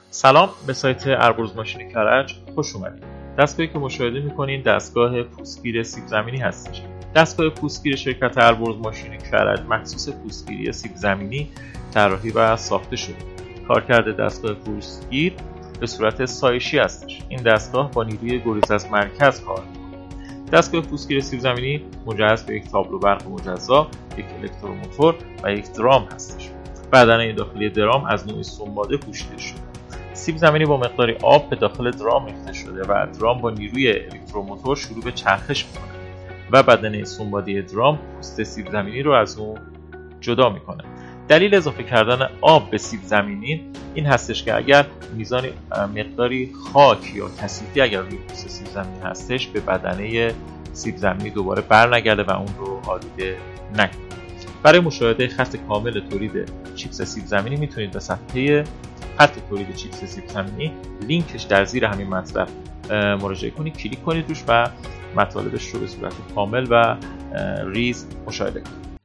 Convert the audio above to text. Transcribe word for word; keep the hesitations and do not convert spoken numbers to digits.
سلام، به سایت اربرز ماشین کرج خوش اومدید. دستگاهی که مشاهده می‌کنید دستگاه پوستگیر سیب زمینی هستش. دستگاه پوستگیر شرکت اربرز ماشین کرج مخصوص پوستگیری سیب زمینی طراحی و ساخته شده. کارکرد دستگاه پوستگیر به صورت سایشی هستش. این دستگاه با نیروی گریز از مرکز کار می‌کنه. دستگاه پوستگیر سیب زمینی مجهز به یک تابلو برق مجزا، یک الکتروموتور و یک درام هستش. بدنه داخلی درام از نوع سنباده پوشیده شده. سیب زمینی با مقداری آب به داخل درام ریخته شده و درام با نیروی الکتروموتور شروع به چرخش میکنه و بدنه سنباده درام پوست سیب زمینی رو از اون جدا میکنه. دلیل اضافه کردن آب به سیب زمینی این هستش که اگر میزان مقداری خاک یا کثیفی اگر روی پوست سیب زمینی هستش به بدنه سیب زمینی دوباره برنگرده و اون رو آلوده نکنه. برای مشاهده خط کامل تولید چیپس سیب زمینی میتونید به صفحه خط تولید چیپس سیب زمینی لینکش در زیر همین مطلب مراجعه کنید، کلیک کنید روش و مطالبش رو به صورت کامل و ریز مشاهده کنید.